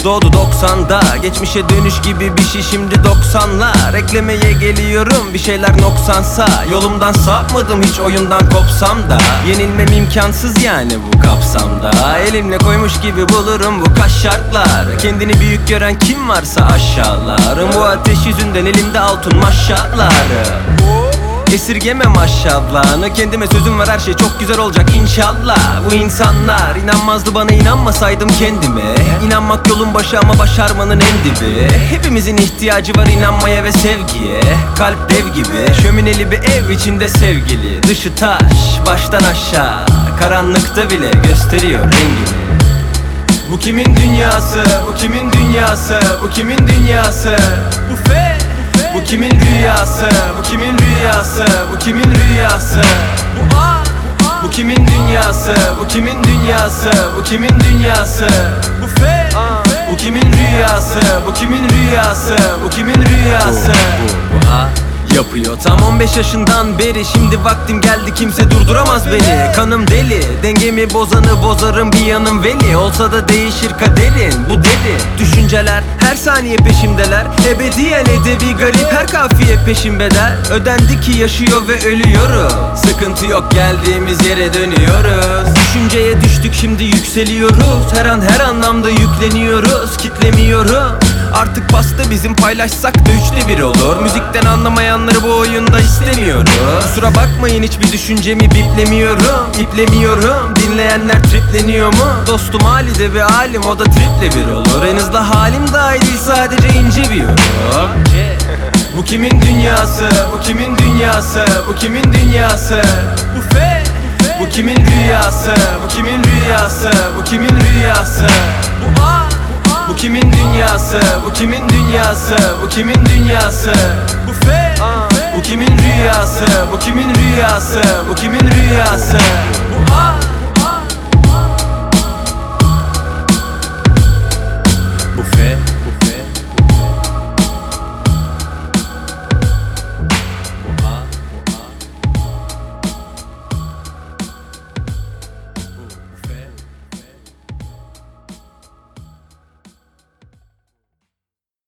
doğdu 90'da. Geçmişe dönüş gibi bir şey şimdi 90'lar. Eklemeye geliyorum bir şeyler noksansa. Yolumdan sapmadım hiç oyundan kopsam da. Yenilmem imkansız yani bu kapsamda. Elimle koymuş gibi bulurum bu kaş şartlar. Kendini büyük gören kim varsa aşağılarım. Bu ateş yüzünden elimde altın maşalları. Esirgeme maşallahını. Kendime sözüm var, her şey çok güzel olacak inşallah. Bu insanlar inanmazdı bana, inanmasaydım kendime. İnanmak yolun başı ama başarmanın en dibi. Hepimizin ihtiyacı var inanmaya ve sevgiye. Kalp dev gibi, şömineli bir ev içinde sevgili. Dışı taş, baştan aşağı, karanlıkta bile gösteriyor rengini. Bu kimin dünyası, bu kimin dünyası, bu kimin dünyası? Bu kimin rüyası, bu kimin rüyası, bu kimin rüyası? Bu kimin dünyası, bu kimin dünyası, bu kimin dünyası? Bu kimin rüyası, bu kimin rüyası, bu kimin rüyası? Yapıyor tam 15 yaşından beri. Şimdi vaktim geldi, kimse durduramaz beni. Kanım deli, dengemi bozanı bozarım, bir yanım veli. Olsa da değişir kaderin, bu deli. Düşünceler her saniye peşimdeler. Ebediyen edebi garip, her kafiye peşim bedel. Ödendi ki yaşıyor ve ölüyoruz. Sıkıntı yok, geldiğimiz yere dönüyoruz. Düşünceye düştük, şimdi yükseliyoruz. Her an her anlamda yükleniyoruz. Kitlemiyorum. Artık pasta bizim, paylaşsak da 1/3 olur. Müzikten anlamayanları bu oyunda istemiyoruz. Kusura bakmayın, hiçbir düşüncemi biplemiyorum. İplemiyorum, dinleyenler tripleniyor mu? Dostum hali de bir alim, o da triple bir olur. En hızlı halim dahi değil, sadece ince bir yorum. Bu kimin dünyası, bu kimin dünyası, bu kimin dünyası? Bu kimin rüyası, bu kimin rüyası, bu kimin rüyası? Bu kimin dünyası, bu kimin dünyası, bu kimin dünyası? Bu kimin rüyası, bu kimin rüyası, bu kimin rüyası?